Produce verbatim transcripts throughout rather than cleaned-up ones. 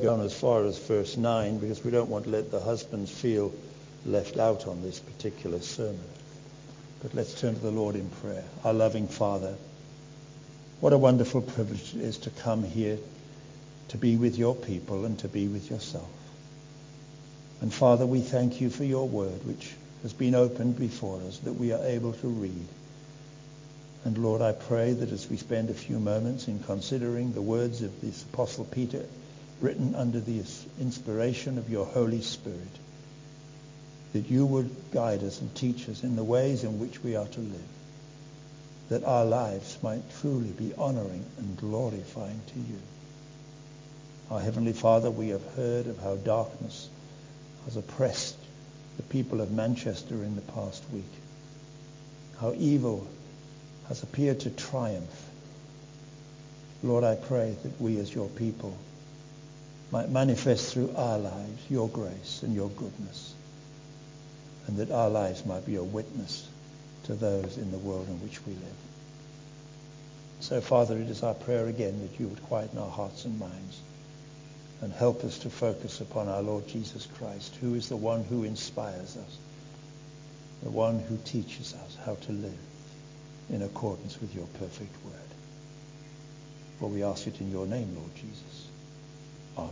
go on as far as verse nine because we don't want to let the husbands feel left out on this particular sermon. But let's turn to the Lord in prayer. Our loving Father, what a wonderful privilege it is to come here to be with your people and to be with yourself. And Father, we thank you for your word, which has been opened before us, that we are able to read. And Lord, I pray that as we spend a few moments in considering the words of this Apostle Peter, written under the inspiration of your Holy Spirit, that you would guide us and teach us in the ways in which we are to live, that our lives might truly be honoring and glorifying to you. Our Heavenly Father, we have heard of how darkness has oppressed the people of Manchester in the past week, how evil has appeared to triumph. Lord, I pray that we as your people might manifest through our lives your grace and your goodness, and that our lives might be a witness to those in the world in which we live. So, Father, it is our prayer again that you would quieten our hearts and minds and help us to focus upon our Lord Jesus Christ, who is the one who inspires us, the one who teaches us how to live in accordance with your perfect word. For we ask it in your name, Lord Jesus. Amen.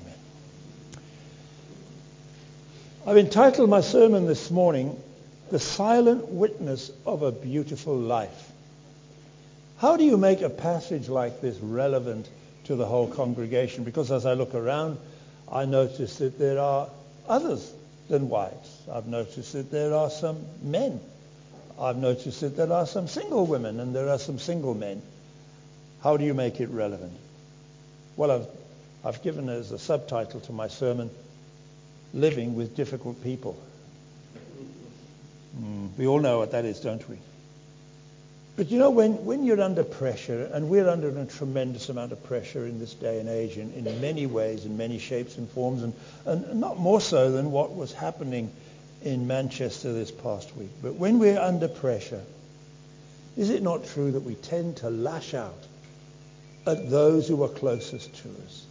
I've entitled my sermon this morning, The Silent Witness of a Beautiful Life. How do you make a passage like this relevant to the whole congregation? Because as I look around, I notice that there are others than wives. I've noticed that there are some men. I've noticed that there are some single women and there are some single men. How do you make it relevant? Well, I've, I've given as a subtitle to my sermon, Living with Difficult People. Mm, we all know what that is, don't we? But you know, when, when you're under pressure, and we're under a tremendous amount of pressure in this day and age in, in many ways, in many shapes and forms, and, and not more so than what was happening in Manchester this past week. But when we're under pressure, is it not true that we tend to lash out at those who are closest to us?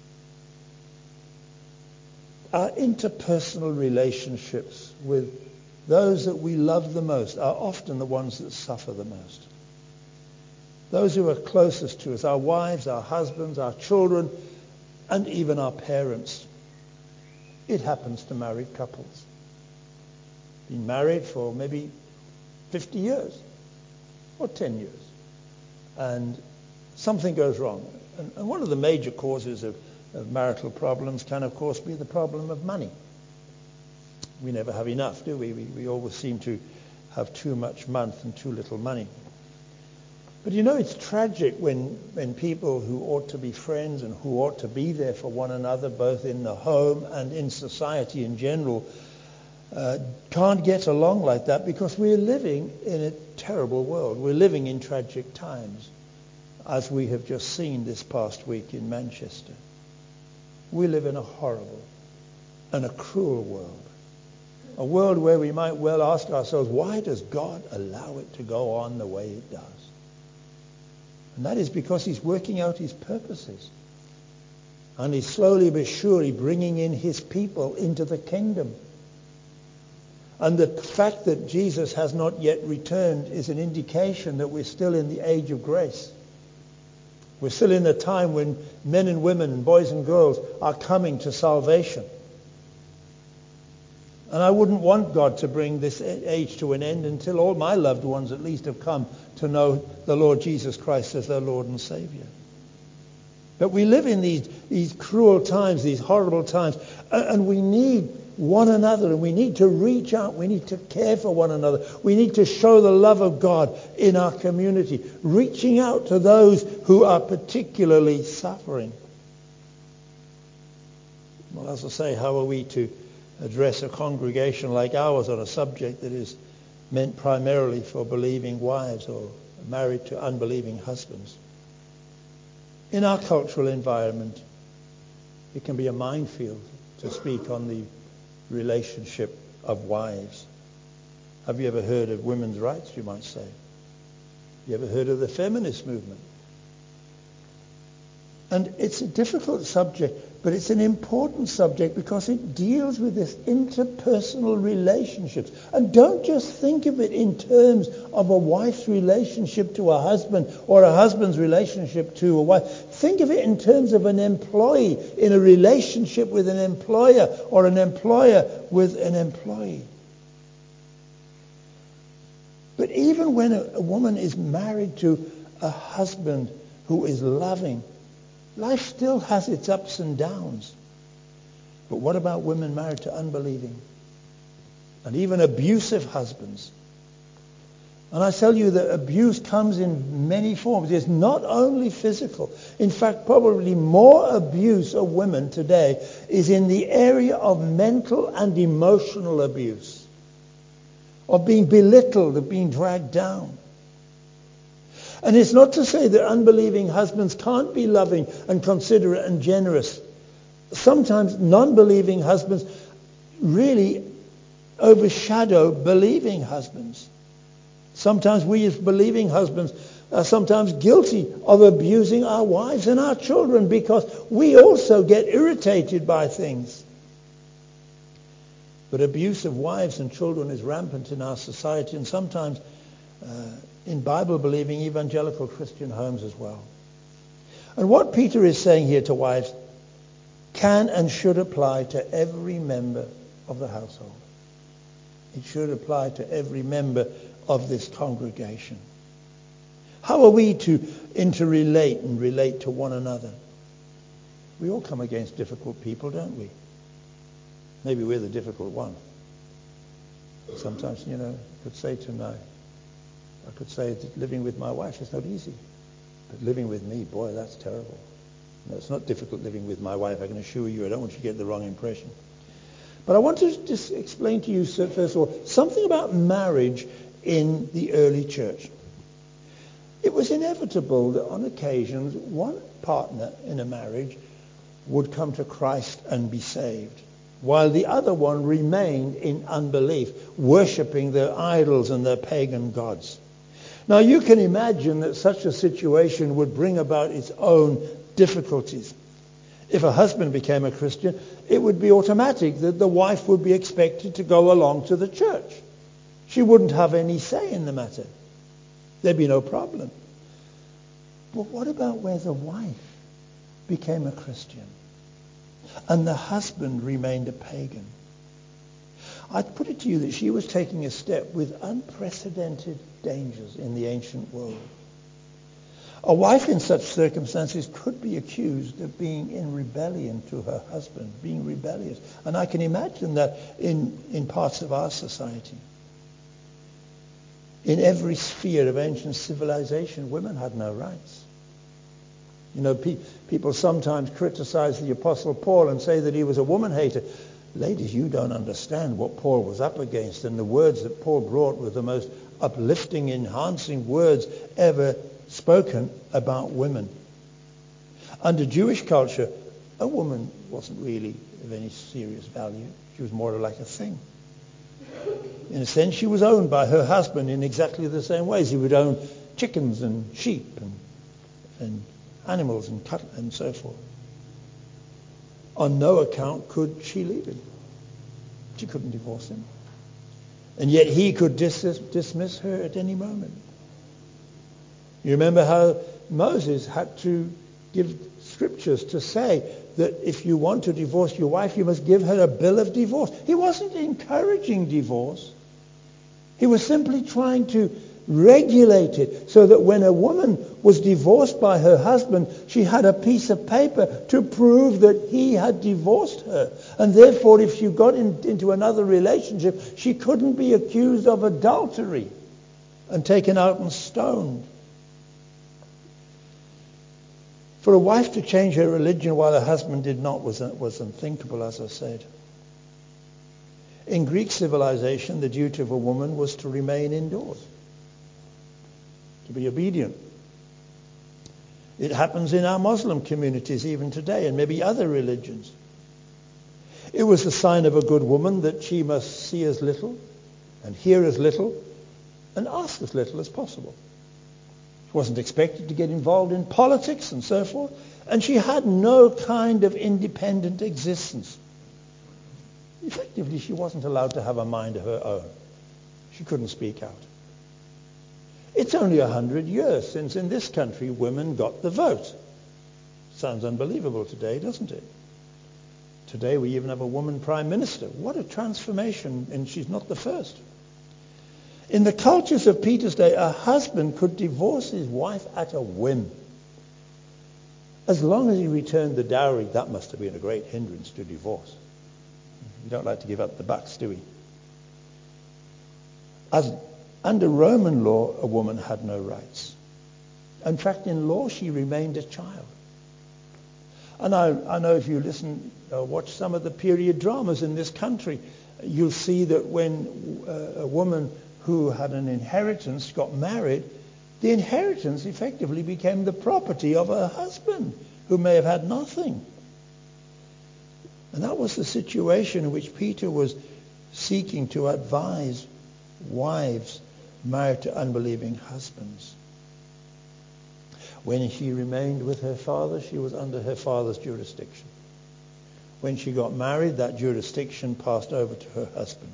Our interpersonal relationships with those that we love the most are often the ones that suffer the most. Those who are closest to us, our wives, our husbands, our children, and even our parents. It happens to married couples. Been married for maybe fifty years or ten years. And something goes wrong. And, and one of the major causes of, of marital problems can, of course, be the problem of money. We never have enough, do we? we? We always seem to have too much month and too little money. But you know, it's tragic when, when people who ought to be friends and who ought to be there for one another, both in the home and in society in general, uh, can't get along like that because we're living in a terrible world. We're living in tragic times, as we have just seen this past week in Manchester. We live in a horrible and a cruel world. A world where we might well ask ourselves, why does God allow it to go on the way it does? And that is because he's working out his purposes. And he's slowly but surely bringing in his people into the kingdom. And the fact that Jesus has not yet returned is an indication that we're still in the age of grace. We're still in a time when men and women, boys and girls, are coming to salvation. And I wouldn't want God to bring this age to an end until all my loved ones at least have come to know the Lord Jesus Christ as their Lord and Savior. But we live in these, these cruel times, these horrible times, and we need one another, and we need to reach out. We need to care for one another. We need to show the love of God in our community, reaching out to those who are particularly suffering. Well, as I say, how are we to address a congregation like ours on a subject that is meant primarily for believing wives or married to unbelieving husbands? In our cultural environment, it can be a minefield to speak on the relationship of wives. Have you ever heard of women's rights, you might say? You ever heard of the feminist movement? And it's a difficult subject, but it's an important subject because it deals with this interpersonal relationships. And don't just think of it in terms of a wife's relationship to a husband or a husband's relationship to a wife. Think of it in terms of an employee in a relationship with an employer or an employer with an employee. But even when a, a woman is married to a husband who is loving, life still has its ups and downs. But what about women married to unbelieving and even abusive husbands? And I tell you that abuse comes in many forms. It's not only physical. In fact, probably more abuse of women today is in the area of mental and emotional abuse, of being belittled, of being dragged down. And it's not to say that unbelieving husbands can't be loving and considerate and generous. Sometimes non-believing husbands really overshadow believing husbands. Sometimes we as believing husbands are sometimes guilty of abusing our wives and our children because we also get irritated by things. But abuse of wives and children is rampant in our society, and sometimes uh, in Bible-believing evangelical Christian homes as well. And what Peter is saying here to wives can and should apply to every member of the household. It should apply to every member of this congregation. How are we to interrelate and relate to one another? We all come against difficult people, don't we? Maybe we're the difficult one. Sometimes, you know, I could say tonight, I could say that living with my wife is not easy. But living with me, boy, that's terrible. No, it's not difficult living with my wife, I can assure you. I don't want you to get the wrong impression. But I want to just explain to you, first of all, something about marriage in the early church. It was inevitable that on occasions one partner in a marriage would come to Christ and be saved, while the other one remained in unbelief, worshipping their idols and their pagan gods. Now you can imagine that such a situation would bring about its own difficulties. If a husband became a Christian, it would be automatic that the wife would be expected to go along to the church. She wouldn't have any say in the matter. There'd be no problem. But what about where the wife became a Christian and the husband remained a pagan? I'd put it to you that she was taking a step with unprecedented dangers in the ancient world. A wife in such circumstances could be accused of being in rebellion to her husband, being rebellious. And I can imagine that in, in parts of our society. In every sphere of ancient civilization, women had no rights. You know, pe- people sometimes criticize the Apostle Paul and say that he was a woman hater. Ladies, you don't understand what Paul was up against, and the words that Paul brought were the most uplifting, enhancing words ever spoken about women. Under Jewish culture, a woman wasn't really of any serious value. She was more like a thing. In a sense, she was owned by her husband in exactly the same ways. He would own chickens and sheep and, and animals and cattle and so forth. On no account could she leave him. She couldn't divorce him. And yet he could dis- dismiss her at any moment. You remember how Moses had to give scriptures to say that if you want to divorce your wife, you must give her a bill of divorce. He wasn't encouraging divorce. He was simply trying to regulate it so that when a woman was divorced by her husband, she had a piece of paper to prove that he had divorced her. And therefore, if she got in, into another relationship, she couldn't be accused of adultery and taken out and stoned. For a wife to change her religion while her husband did not was, was unthinkable, as I said. In Greek civilization, the duty of a woman was to remain indoors, to be obedient. It happens in our Muslim communities even today, and maybe other religions. It was a sign of a good woman that she must see as little and hear as little and ask as little as possible. She wasn't expected to get involved in politics and so forth, And she had no kind of independent existence. Effectively, she wasn't allowed to have a mind of her own. She couldn't speak out. It's only a hundred years since in this country women got the vote. Sounds unbelievable today, doesn't it? Today we even have a woman prime minister. What a transformation, and she's not the first. In the cultures of Peter's day, a husband could divorce his wife at a whim. As long as he returned the dowry, that must have been a great hindrance to divorce. We don't like to give up the bucks, do we? As under Roman law, a woman had no rights. In fact, in law, she remained a child. And I, I know if you listen, uh, watch some of the period dramas in this country, you'll see that when uh, a woman who had an inheritance got married, the inheritance effectively became the property of her husband, who may have had nothing. And that was the situation in which Peter was seeking to advise wives married to unbelieving husbands. When she remained with her father, she was under her father's jurisdiction. When she got married, that jurisdiction passed over to her husband.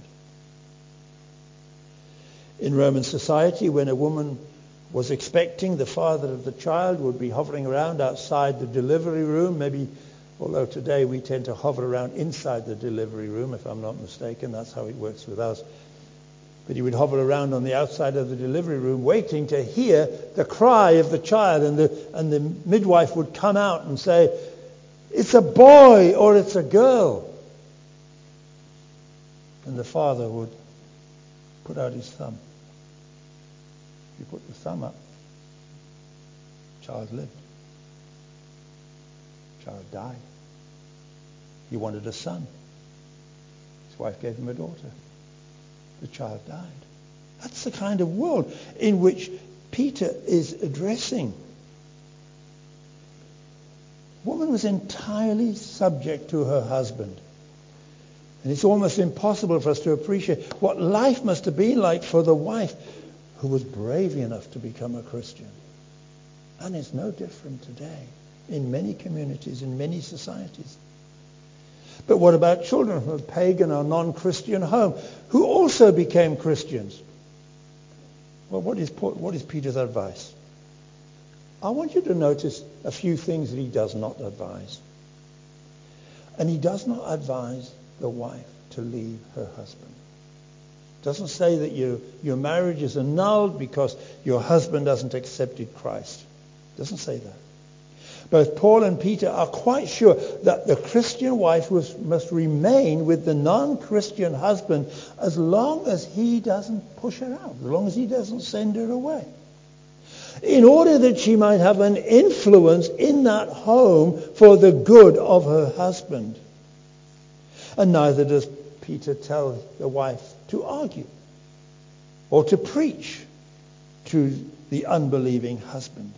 In Roman society, when a woman was expecting, the father of the child would be hovering around outside the delivery room, maybe, although today we tend to hover around inside the delivery room, if I'm not mistaken. That's how it works with us. But he would hover around on the outside of the delivery room waiting to hear the cry of the child, and the, and the midwife would come out and say, "It's a boy," or "It's a girl." And the father would put out his thumb. He put the thumb up. The child lived. The child died. He wanted a son. His wife gave him a daughter. The child died. That's the kind of world in which Peter is addressing. Woman was entirely subject to her husband. And it's almost impossible for us to appreciate what life must have been like for the wife who was brave enough to become a Christian. And it's no different today in many communities, in many societies. But what about children from a pagan or non-Christian home who also became Christians? Well, what is, what is Peter's advice? I want you to notice a few things that he does not advise. And he does not advise the wife to leave her husband. Doesn't say that you, your marriage is annulled because your husband hasn't accepted Christ. Doesn't say that. Both Paul and Peter are quite sure that the Christian wife was, must remain with the non-Christian husband as long as he doesn't push her out, as long as he doesn't send her away, in order that she might have an influence in that home for the good of her husband. And neither does Peter tell the wife to argue or to preach to the unbelieving husband.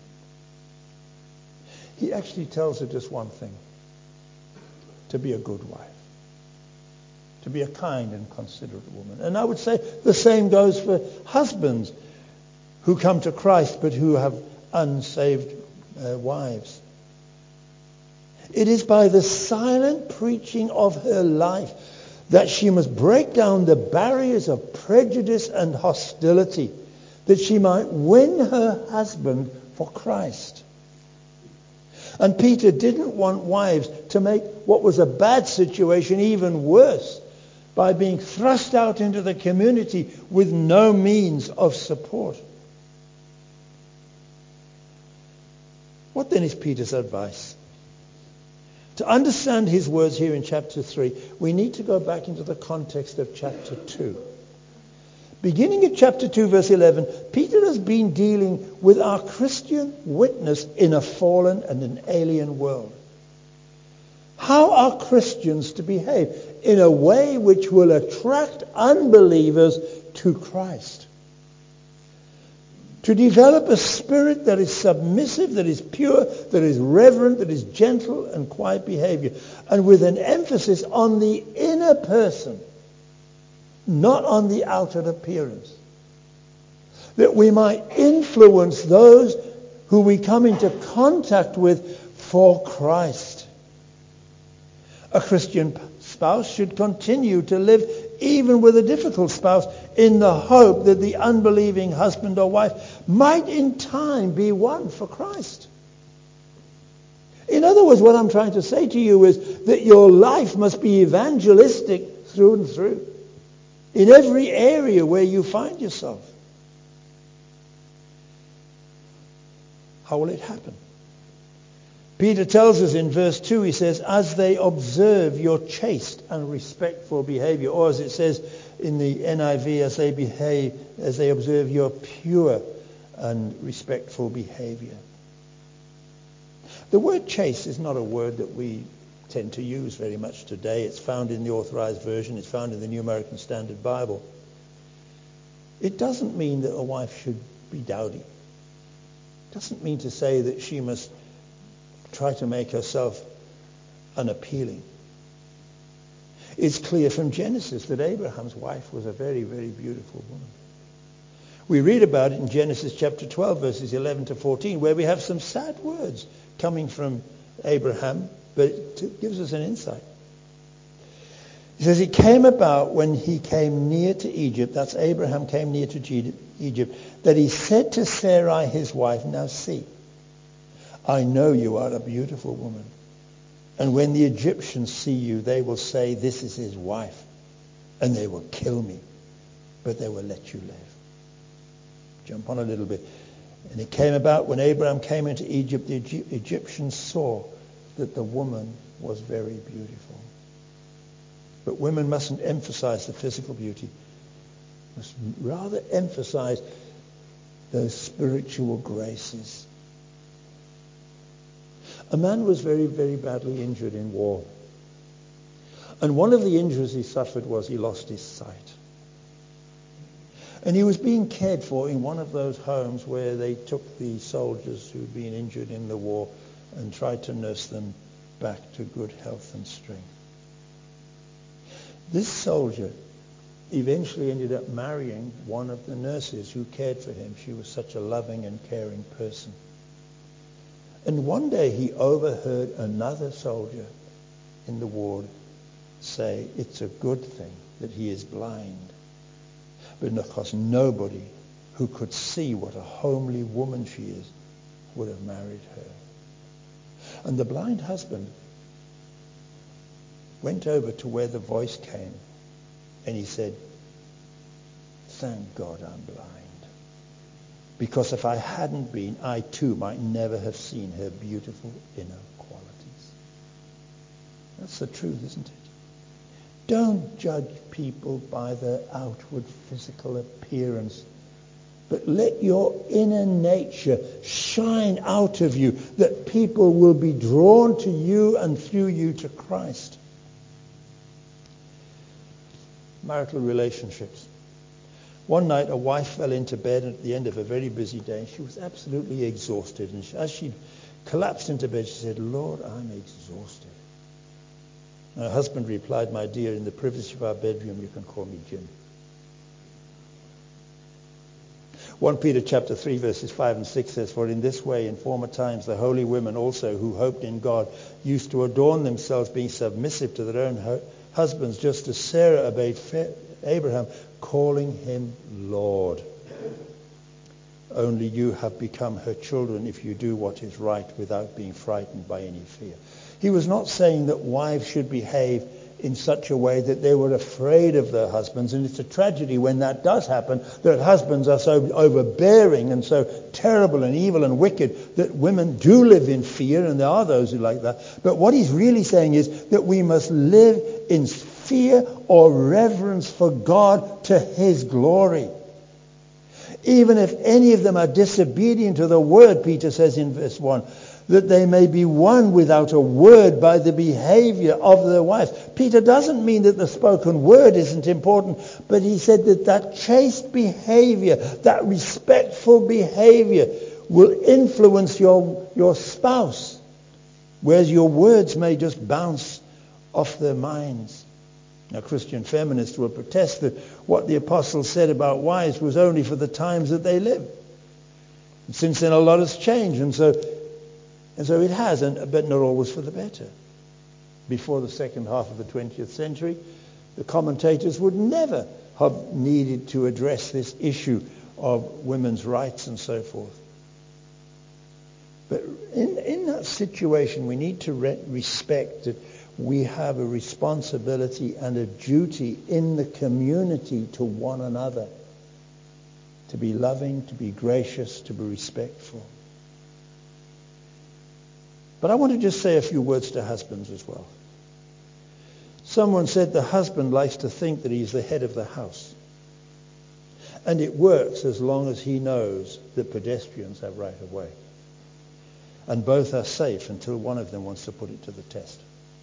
He actually tells her just one thing: to be a good wife, to be a kind and considerate woman. And I would say the same goes for husbands who come to Christ but who have unsaved uh, wives. It is by the silent preaching of her life that she must break down the barriers of prejudice and hostility, that she might win her husband for Christ. And Peter didn't want wives to make what was a bad situation even worse by being thrust out into the community with no means of support. What then is Peter's advice? To understand his words here in chapter three, we need to go back into the context of chapter two. Beginning at chapter two, verse eleven, Peter has been dealing with our Christian witness in a fallen and an alien world. How are Christians to behave in a way which will attract unbelievers to Christ? To develop a spirit that is submissive, that is pure, that is reverent, that is gentle and quiet behavior, and with an emphasis on the inner person, not on the outer appearance. That we might influence those who we come into contact with for Christ. A Christian spouse should continue to live even with a difficult spouse in the hope that the unbelieving husband or wife might in time be won for Christ. In other words, what I'm trying to say to you is that your life must be evangelistic through and through, in every area where you find yourself. How will it happen? Peter tells us in verse two, he says, as they observe your chaste and respectful behavior, or as it says in the N I V, as they behave, as they observe your pure and respectful behavior. The word chaste is not a word that we tend to use very much today. It's found in the Authorized Version. It's found in the New American Standard Bible. It doesn't mean that a wife should be dowdy. It doesn't mean to say that she must try to make herself unappealing. It's clear from Genesis that Abraham's wife was a very, very beautiful woman. We read about it in Genesis chapter twelve, verses eleven to fourteen, where we have some sad words coming from Abraham, but it gives us an insight. He says, it came about when he came near to Egypt, that's Abraham came near to Egypt, that he said to Sarai his wife, now see, I know you are a beautiful woman. And when the Egyptians see you, they will say, this is his wife. And they will kill me, but they will let you live. Jump on a little bit. And it came about when Abraham came into Egypt, the Egyptians saw that the woman was very beautiful. But women mustn't emphasize the physical beauty. Must rather emphasize those spiritual graces. A man was very, very badly injured in war. And one of the injuries he suffered was he lost his sight. And he was being cared for in one of those homes where they took the soldiers who'd been injured in the war and tried to nurse them back to good health and strength. This soldier eventually ended up marrying one of the nurses who cared for him. She was such a loving and caring person. And one day he overheard another soldier in the ward say, it's a good thing that he is blind. But of course nobody who could see what a homely woman she is would have married her. And the blind husband went over to where the voice came and he said, thank God I'm blind. Because if I hadn't been, I too might never have seen her beautiful inner qualities. That's the truth, isn't it? Don't judge people by their outward physical appearance, but let your inner nature shine out of you, that people will be drawn to you and through you to Christ. Marital relationships. One night a wife fell into bed at the end of a very busy day. She was absolutely exhausted. And as she collapsed into bed, she said, Lord, I'm exhausted. Her husband replied, my dear, in the privacy of our bedroom, you can call me Jim. First Peter chapter three, verses five and six says, for in this way, in former times, the holy women also who hoped in God used to adorn themselves, being submissive to their own ho- husbands, just as Sarah obeyed Abraham, calling him Lord. Only you have become her children if you do what is right without being frightened by any fear. He was not saying that wives should behave in such a way that they were afraid of their husbands. And it's a tragedy when that does happen, that husbands are so overbearing and so terrible and evil and wicked that women do live in fear, and there are those who like that. But what he's really saying is that we must live in fear or reverence for God to his glory. Even if any of them are disobedient to the word, Peter says in verse one, that they may be won without a word by the behavior of their wives. Peter doesn't mean that the spoken word isn't important, but he said that that chaste behavior, that respectful behavior will influence your, your spouse, whereas your words may just bounce off their minds. Now, Christian feminists will protest that what the apostle said about wives was only for the times that they lived. And since then, a lot has changed, and so And so it has, and, but not always for the better. Before the second half of the twentieth century, the commentators would never have needed to address this issue of women's rights and so forth. But in, in that situation, we need to re- respect that we have a responsibility and a duty in the community to one another, to be loving, to be gracious, to be respectful. But I want to just say a few words to husbands as well. Someone said the husband likes to think that he's the head of the house. And it works as long as he knows that pedestrians have right of way. And both are safe until one of them wants to put it to the test.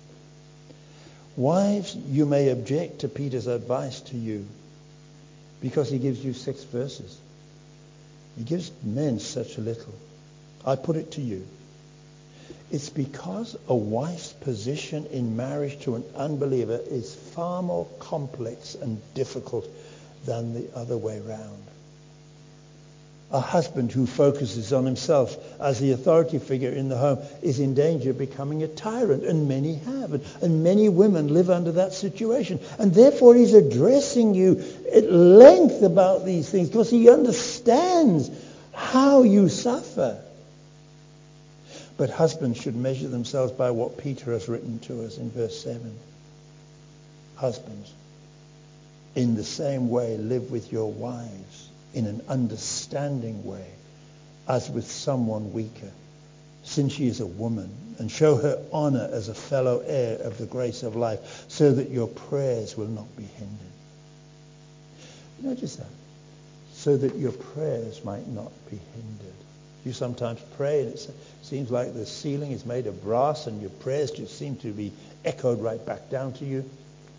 Wives, you may object to Peter's advice to you because he gives you six verses. He gives men such a little. I put it to you. It's because a wife's position in marriage to an unbeliever is far more complex and difficult than the other way round. A husband who focuses on himself as the authority figure in the home is in danger of becoming a tyrant, and many have. And, and many women live under that situation. And therefore he's addressing you at length about these things because he understands how you suffer. But husbands should measure themselves by what Peter has written to us in verse seven. Husbands, in the same way, live with your wives in an understanding way, as with someone weaker, since she is a woman, and show her honor as a fellow heir of the grace of life, so that your prayers will not be hindered. Notice that. So that your prayers might not be hindered. You sometimes pray and it seems like the ceiling is made of brass and your prayers just seem to be echoed right back down to you.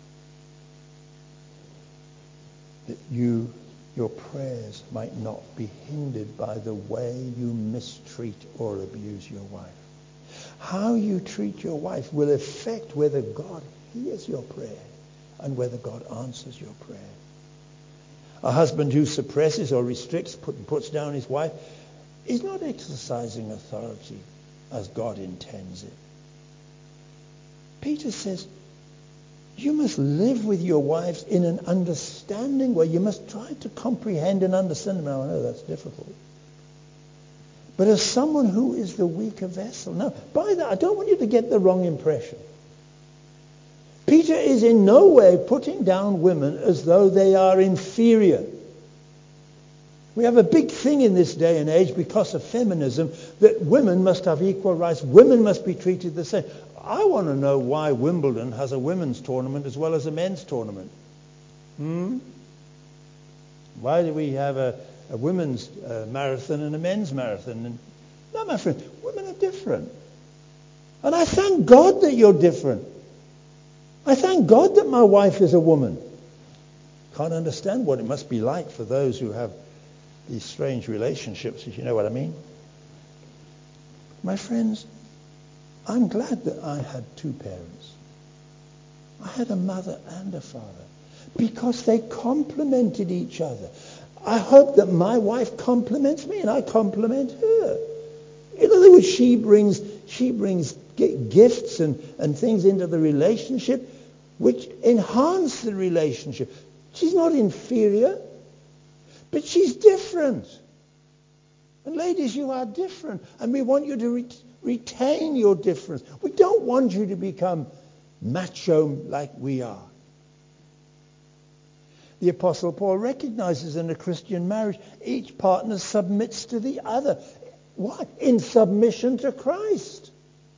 That you, your prayers might not be hindered by the way you mistreat or abuse your wife. How you treat your wife will affect whether God hears your prayer and whether God answers your prayer. A husband who suppresses or restricts, put, puts down his wife, is not exercising authority as God intends it. Peter says, you must live with your wives in an understanding way. You must try to comprehend and understand them. Now, I know that's difficult. But as someone who is the weaker vessel. Now, by that, I don't want you to get the wrong impression. Peter is in no way putting down women as though they are inferior. We have a big thing in this day and age because of feminism that women must have equal rights. Women must be treated the same. I want to know why Wimbledon has a women's tournament as well as a men's tournament. Hmm? Why do we have a, a women's uh, marathon and a men's marathon? And, no, my friend, women are different. And I thank God that you're different. I thank God that my wife is a woman. Can't understand what it must be like for those who have these strange relationships, if you know what I mean. My friends, I'm glad that I had two parents. I had a mother and a father because they complemented each other. I hope that my wife compliments me and I compliment her. In other words, she brings she brings gifts and, and things into the relationship which enhance the relationship. She's not inferior. But she's different. And ladies, you are different. And we want you to re- retain your difference. We don't want you to become macho like we are. The Apostle Paul recognizes in a Christian marriage, each partner submits to the other. What? In submission to Christ.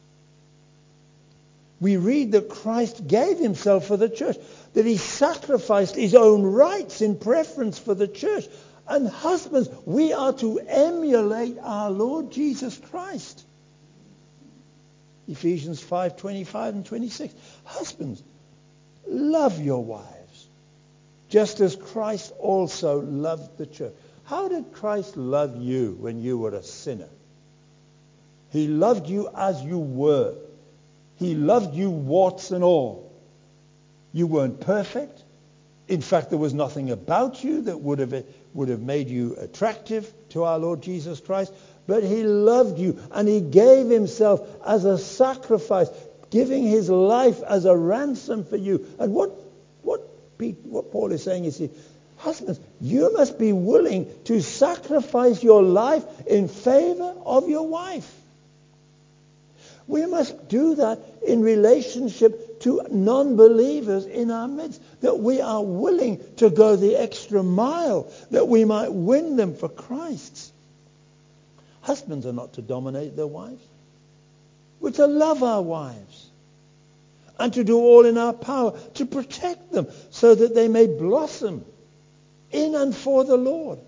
We read that Christ gave himself for the church, that he sacrificed his own rights in preference for the church. And husbands, we are to emulate our Lord Jesus Christ. Ephesians five twenty-five and twenty-six. Husbands, love your wives, just as Christ also loved the church. How did Christ love you when you were a sinner? He loved you as you were. He loved you warts and all. You weren't perfect. In fact, there was nothing about you that would have, would have made you attractive to our Lord Jesus Christ. but he loved you and he gave himself as a sacrifice, giving his life as a ransom for you. And what what Pete, what Paul is saying is, he, husbands, you must be willing to sacrifice your life in favor of your wife. We must do that in relationship to non-believers in our midst, that we are willing to go the extra mile, that we might win them for Christ. Husbands are not to dominate their wives. We're to love our wives and to do all in our power to protect them so that they may blossom in and for the Lord.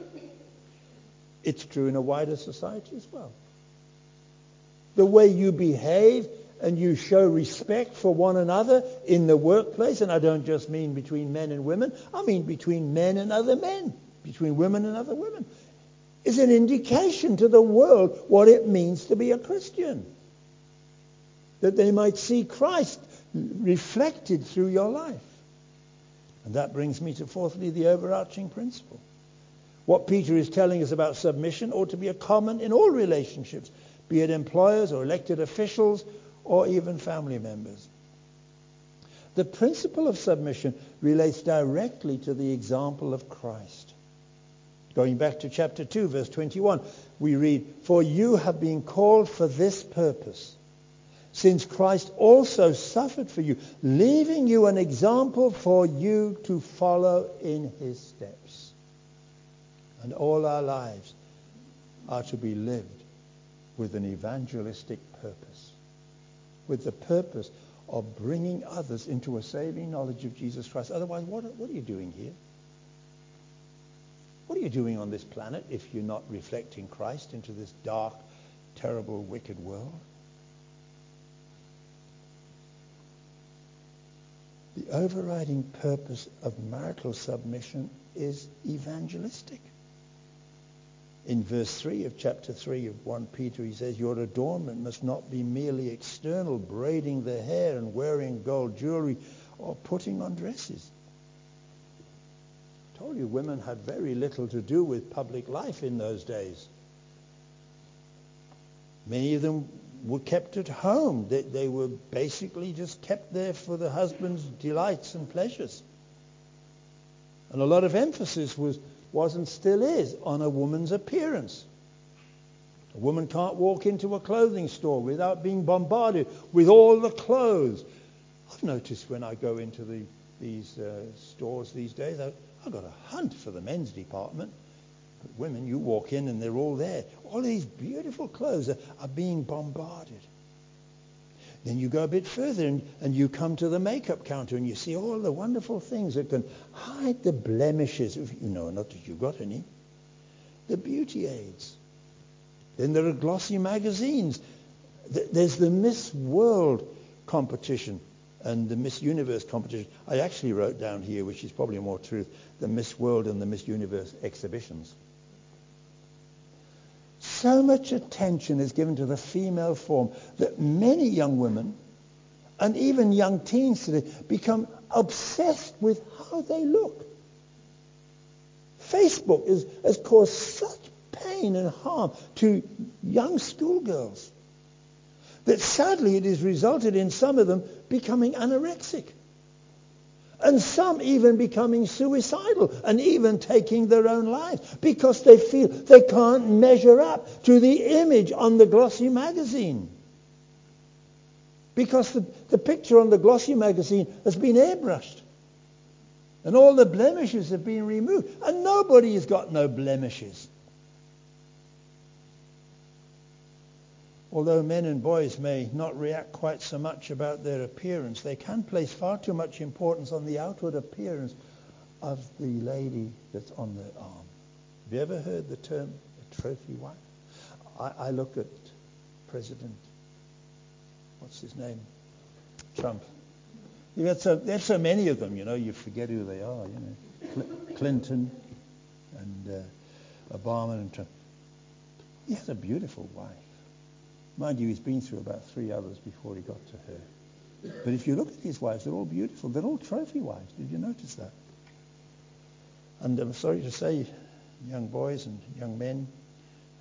It's true in a wider society as well. The way you behave and you show respect for one another in the workplace, and I don't just mean between men and women, I mean between men and other men, between women and other women, is an indication to the world what it means to be a Christian. That they might see Christ reflected through your life. And that brings me to, fourthly, the overarching principle. What Peter is telling us about submission ought to be a common in all relationships, be it employers or elected officials or even family members. The principle of submission relates directly to the example of Christ. Going back to chapter two, verse twenty-one, we read, "For you have been called for this purpose, since Christ also suffered for you, leaving you an example for you to follow in his steps." And all our lives are to be lived with an evangelistic purpose, with the purpose of bringing others into a saving knowledge of Jesus Christ. Otherwise, what, what are you doing here? What are you doing on this planet if you're not reflecting Christ into this dark, terrible, wicked world? The overriding purpose of marital submission is evangelistic. In verse three of chapter three of First Peter, he says, "Your adornment must not be merely external, braiding the hair and wearing gold jewelry or putting on dresses." I told you women had very little to do with public life in those days. Many of them were kept at home. They, they were basically just kept there for the husband's delights and pleasures. And a lot of emphasis was was and still is on a woman's appearance. A woman can't walk into a clothing store without being bombarded with all the clothes. I've noticed when I go into the, these uh, stores these days, I, I've got a hunt for the men's department. But women, you walk in and they're all there. All these beautiful clothes are, are being bombarded. Then you go a bit further and, and you come to the makeup counter and you see all the wonderful things that can hide the blemishes. If you know, not that you've got any. The beauty aids. Then there are glossy magazines. There's the Miss World competition and the Miss Universe competition. I actually wrote down here, which is probably more truth, the Miss World and the Miss Universe exhibitions. So much attention is given to the female form that many young women and even young teens today become obsessed with how they look. Facebook is, has caused such pain and harm to young schoolgirls that sadly it has resulted in some of them becoming anorexic. And some even becoming suicidal and even taking their own lives because they feel they can't measure up to the image on the glossy magazine. Because the, the picture on the glossy magazine has been airbrushed. And all the blemishes have been removed. And nobody has got no blemishes. Although men and boys may not react quite so much about their appearance, they can place far too much importance on the outward appearance of the lady that's on their arm. Have you ever heard the term a trophy wife? I, I look at President, what's his name? Trump. You got so, there's so many of them, you know, you forget who they are, you know. Cl- Clinton and uh, Obama and Trump. He has a beautiful wife. Mind you, he's been through about three others before he got to her. But if you look at his wives, they're all beautiful. They're all trophy wives. Did you notice that? And I'm sorry to say, young boys and young men,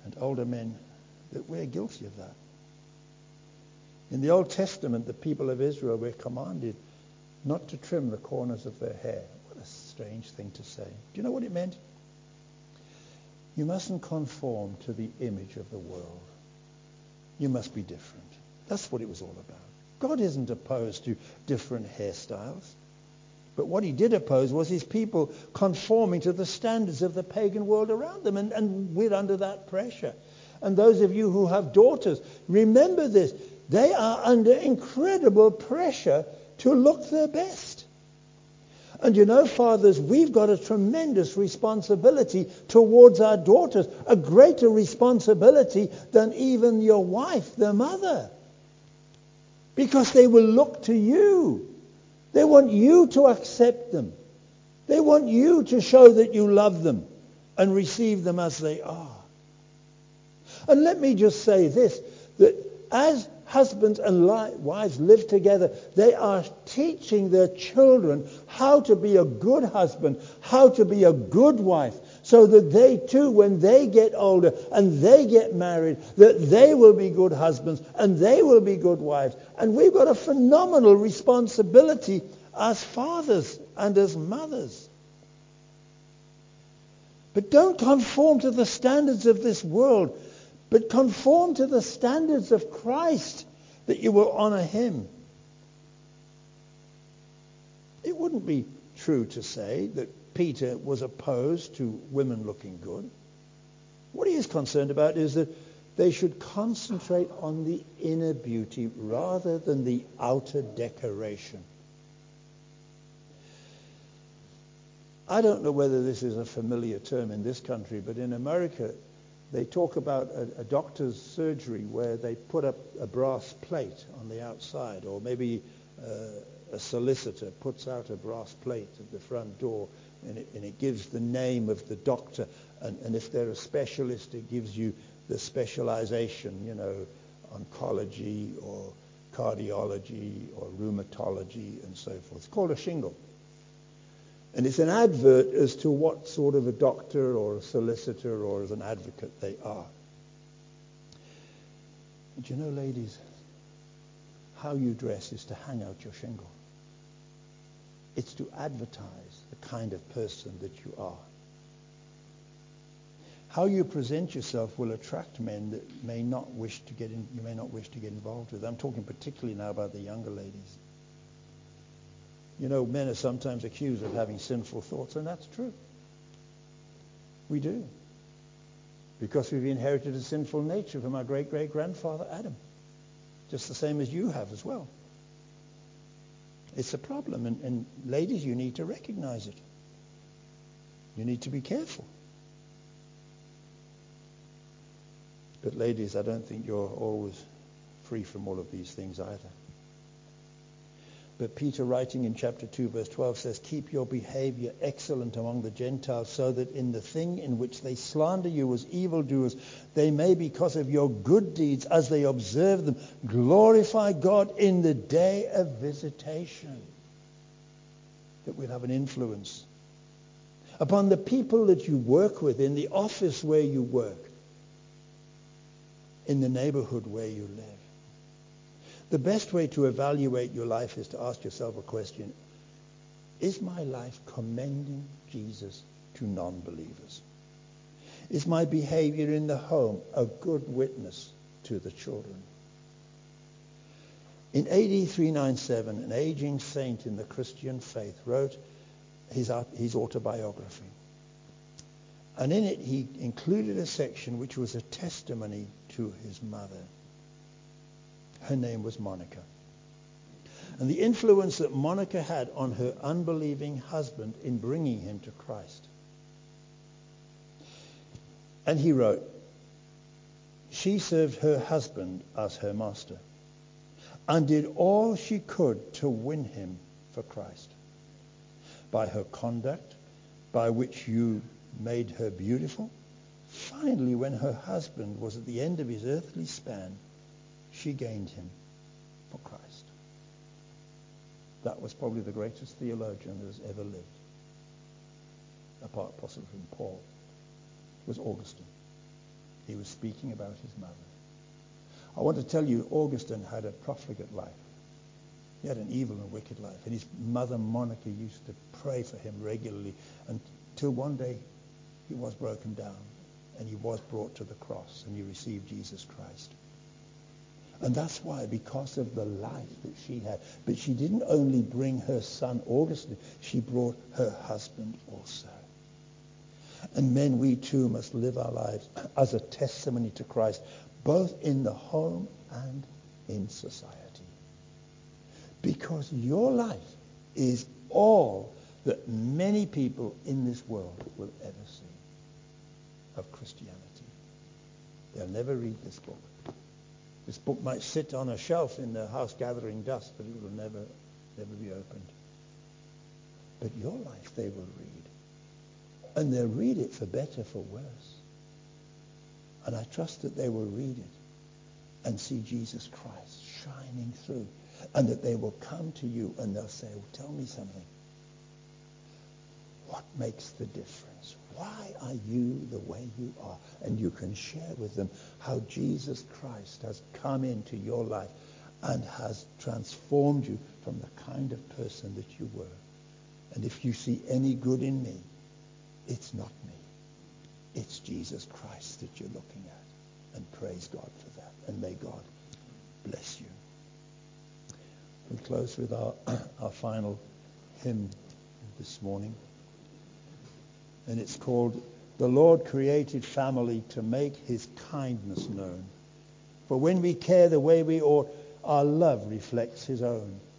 and older men, that we're guilty of that. In the Old Testament, the people of Israel were commanded not to trim the corners of their hair. What a strange thing to say. Do you know what it meant? You mustn't conform to the image of the world. You must be different. That's what it was all about. God isn't opposed to different hairstyles. But what he did oppose was his people conforming to the standards of the pagan world around them. And, and we're under that pressure. And those of you who have daughters, remember this. They are under incredible pressure to look their best. And you know, fathers, we've got a tremendous responsibility towards our daughters. A greater responsibility than even your wife, the mother. Because they will look to you. They want you to accept them. They want you to show that you love them and receive them as they are. And let me just say this, that as husbands and wives live together, they are teaching their children how to be a good husband, how to be a good wife, so that they too, when they get older and they get married, that they will be good husbands and they will be good wives. And we've got a phenomenal responsibility as fathers and as mothers. But don't conform to the standards of this world, but conform to the standards of Christ, that you will honor him. It wouldn't be true to say that Peter was opposed to women looking good. What he is concerned about is that they should concentrate on the inner beauty rather than the outer decoration. I don't know whether this is a familiar term in this country, but in America, they talk about a, a doctor's surgery where they put up a brass plate on the outside, or maybe uh, a solicitor puts out a brass plate at the front door, and it, and it gives the name of the doctor. And, and if they're a specialist, it gives you the specialization, you know, oncology or cardiology or rheumatology and so forth. It's called a shingle. And it's an advert as to what sort of a doctor or a solicitor or as an advocate they are. But you know, ladies, how you dress is to hang out your shingle. It's to advertise the kind of person that you are. How you present yourself will attract men that may not wish to get in, you may not wish to get involved with. I'm talking particularly now about the younger ladies. You know, men are sometimes accused of having sinful thoughts, and that's true. We do. Because we've inherited a sinful nature from our great-great-grandfather Adam. Just the same as you have as well. It's a problem, and, and ladies, you need to recognize it. You need to be careful. But ladies, I don't think you're always free from all of these things either. But Peter, writing in chapter two, verse twelve, says, keep your behavior excellent among the Gentiles, so that in the thing in which they slander you as evildoers, they may, because of your good deeds, as they observe them, glorify God in the day of visitation. That we'll have an influence upon the people that you work with, in the office where you work, in the neighborhood where you live. The best way to evaluate your life is to ask yourself a question. Is my life commending Jesus to non-believers? Is my behavior in the home a good witness to the children? In A D three ninety-seven, an aging saint in the Christian faith wrote his, his autobiography. And in it he included a section which was a testimony to his mother. Her name was Monica. And the influence that Monica had on her unbelieving husband in bringing him to Christ. And he wrote, she served her husband as her master and did all she could to win him for Christ. By her conduct, by which you made her beautiful, finally, when her husband was at the end of his earthly span, she gained him for Christ. That was probably the greatest theologian that has ever lived, apart possibly from Paul, was Augustine. He was speaking about his mother. I want to tell you, Augustine had a profligate life. He had an evil and wicked life. And his mother, Monica, used to pray for him regularly until one day he was broken down and he was brought to the cross and he received Jesus Christ. And that's why, because of the life that she had. But she didn't only bring her son Augustine, she brought her husband also. And men, we too must live our lives as a testimony to Christ, both in the home and in society. Because your life is all that many people in this world will ever see of Christianity. They'll never read this book. This book might sit on a shelf in the house gathering dust, but it will never, never be opened. But your life they will read. And they'll read it for better, for worse. And I trust that they will read it and see Jesus Christ shining through. And that they will come to you and they'll say, well, tell me something. What makes the difference? Why are you the way you are? And you can share with them how Jesus Christ has come into your life and has transformed you from the kind of person that you were. And if you see any good in me, it's not me. It's Jesus Christ that you're looking at. And praise God for that. And may God bless you. We close with our, our final hymn this morning. And it's called, "The Lord Created Family to Make His Kindness Known. For when we care the way we ought, our love reflects His own.